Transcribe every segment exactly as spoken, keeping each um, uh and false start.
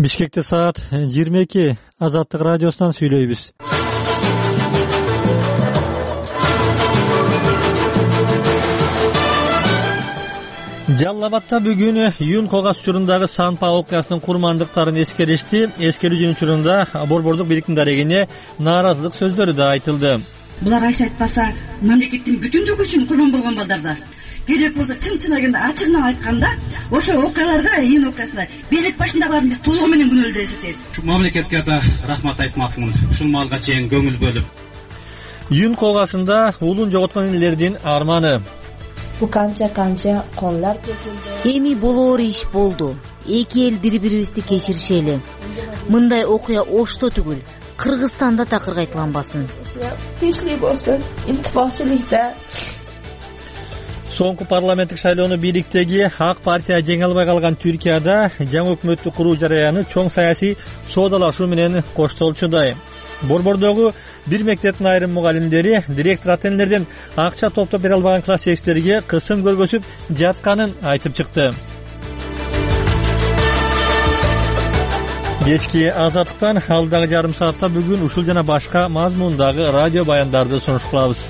Бишкекте саат жыйырма эки. Азаттык радиосунан сүйлөйбүз. Жалал-Абадта бүгүн Юн Когас учурундагы Сан-Па окуясынын курмандыктарын эскеришти. Эскерүүнүн учурунда борбордук бийликтин дарегине нааразылык сөздөрү да айтылды. Булар айса айтпаса, мамлекеттин бүтүндүгү үчүн курман болгон балдардар. Керек болсо чын-чын агенде ачыгынан айтканда, ошо окуяларга, Юн окуясына бийлик башындагыларды биз толугу менен күнөөлүү деп эсептейбиз. Мамлекетке да рахмат айтмакмын. Ушул малга чейин көңүл бөлүп. Юн Когасында уулун жоготкон элдердин арманы. Бу канча канча конлар көтөрүлдү. Эми болоор иш болду. Эки эл бири-бирибизди кечиришели. Мындай окуя Ошто түгүл, Кыргызстанда такыр кайталанбасын. Тичлик болсун, интифакчылыкта. Соңку парламенттик шайлоону бийликтеги Ак партия жеңе албай калган Түркияда жаңы өкмөттү куруу жараяны чоң саясий соодалашуу менен коштолчудай. Борбордогу бир мектептин айрым мугалимдери директор ата-энелерден акча топтоп бере албаган класс жетекчилерге кысым көргөзүп жатканын айтып чыкты. Кечки Азаттыктан алдагы жарым саатта бүгүн ушул жана башка мазмундагы радио баяндарды сунуш кылабыз.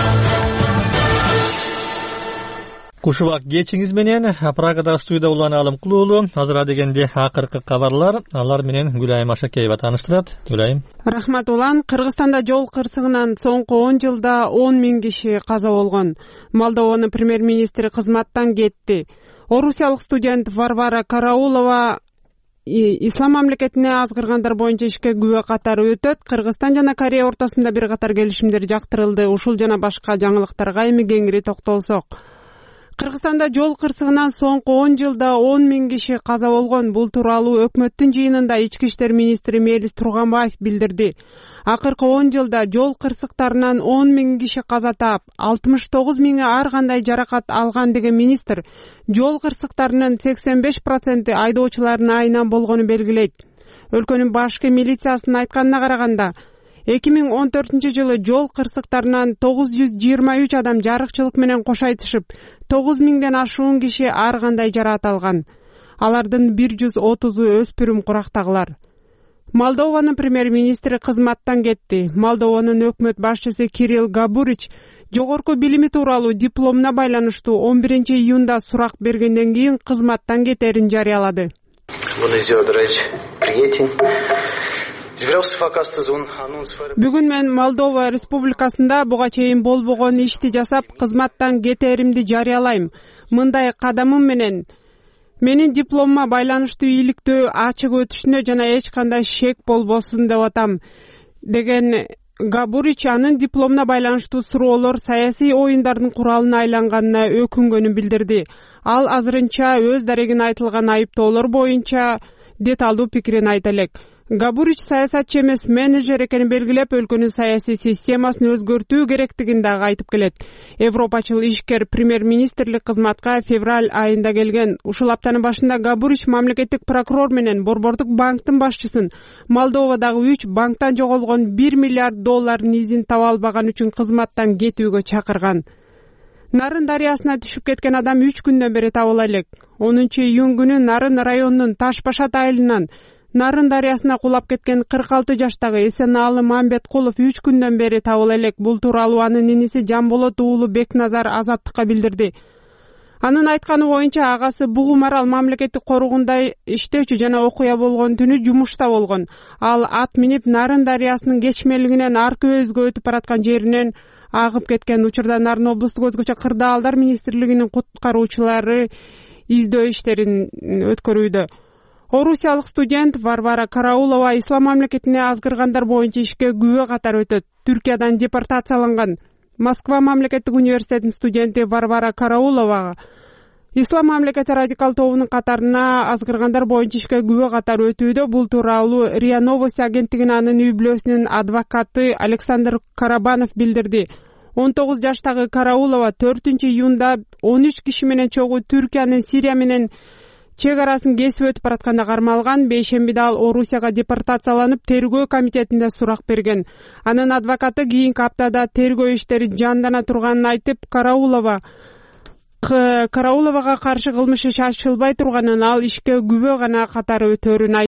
Кушубак кечиңиз менен Прагадагы студияда улана алым кылуулу. Азыр дегенде акыркы кабарлар, алар менен Гүлайым Ашакеева тааныштырат. Гүлайым. Рахмат улан. Кыргызстанда жол кырсыгынан соңку он жылда он миң киши каза болгон. Молдованын премьер-министри кызматтан кетти. Орусиялык студент Варвара Караулова Ислам мамлекетине азгыргандар боюнча ишке күбө катары өтөт. Кыргызстан жана Корея ортосунда бир катар келишимдер жактырылды. Ушул жана башка жаңылыктарга эми кеңири токтолсок. Кыргызстанда жол кырсыгынан соңку он жылда он миң киши каза болгон. Бул тууралуу өкмөттүн жыйынында ички иштер министри Мелис Турганбаев билдирди. Акыркы он жылда жол кырсыктарынан он миң киши каза таап, алтымыш тогуз миңи ар кандай жаракат алган деген министр жол кырсыктарынын сексен беш проценти айдоочулардын айынан болгону белгилейт. Өлкөнүн башкы милициясынын айтканына караганда, эки миң он төртүнчү жылы жол кырсыктарынан тогуз жүз жыйырма үч адам жарыкчылык менен кош айтышып, тогуз миңден ашуун киши ар кандай жараат алган. Алардын бир жүз отузу өспүрүм курактагылар. Молдованын премьер-министри кызматтан кетти. Молдованын өкмөт башчысы Кирилл Габурич жогорку билими тууралуу дипломуна байланыштуу он биринчи июнда сурак бергенден кийин кызматтан кетерин жарыялады. Бүгүн мен Молдова республикасында буга чейин болбогон ишти жасап, кызматтан кетеримди жарыялайм. Мындай кадамым менен менин дипломума байланыштуу ийгиликтүү ачык өтүшүнө жана эч кандай шек болбосун деп атам, деген Габурич анын дипломуна байланыштуу суроолор саясий оюндардын куралына айланганына өкүнгөнүн билдирди. Ал азырынча өз дарегине айтылган айыптоолор боюнча деталдуу пикирин айта элек. Габурич саясатчы эмес менеджер экенин белгилеп, өлкөнүн саясий системасын өзгөртүү керектигин дагы айтып келет. Европачыл ишкер премьер-министрлик кызматка февраль айында келген. Ушул аптанын башында Габурич мамлекеттик прокурор менен борбордук банктын башчысын Молдовадагы үч банктан жоголгон бир миллиард доллардын изин таба албаган үчүн кызматтан кетүүгө чакырган. Нарын дарыясына түшүп кеткен адам үч күндөн бери табыла элек. онунчу июнь күнү Нарын районунун Ташбашат айылынан Нарын дарыясына кулап кеткен кырк алты жаштагы Эсенаалы Мамбеткулов үч күндөн бери табыла элек. Бул тууралуу анын иниси Жамболот уулу Бекназар Азаттыкка билдирди. Анын айтканы боюнча агасы Бугу Марал мамлекеттик коруугунда иштөөчү жана окуя болгон түнү жумушта болгон. Ал ат минип Нарын дарыясынын кечмелигинен аркы өзгө өтүп бараткан жеринен агып кеткен. Учурда Нарын облустук өзгөчө кырдаалдар министрлигинин куткаруучулары издөө иштерин өткөрүүдө. Орусиялык студент Варвара Караулова Ислам мамлекетине азгыргандар боюнча ишке күбө катары өтөт. Түркиядан депортацияланган. Москва мамлекеттик университетинин студенти Варвара Караулова Ислам мамлекети радикал тобунун катарына азгыргандар боюнча ишке күбө катары өтүүдө. Бул тууралуу РИА Новости агенттигине анын үй бүлөсүнүн адвокаты Александр Карабанов билдирди. он тогуз жаштагы Караулова төртүнчү июнда он үч киши менен чогуу Түркиянын Сирия менен чек арасын кесип өтүп баратканда кармалган. Бейшембиде ал Орусияга депортацияланып, тергөө комитетинде сурак берген. Анын адвокаты кийинки аптада тергөө иштери жандана турганын айтып, Караулова Карауловага каршы кылмыш иши ачылбай турганын, ал ишке күбө гана катары өтөрүн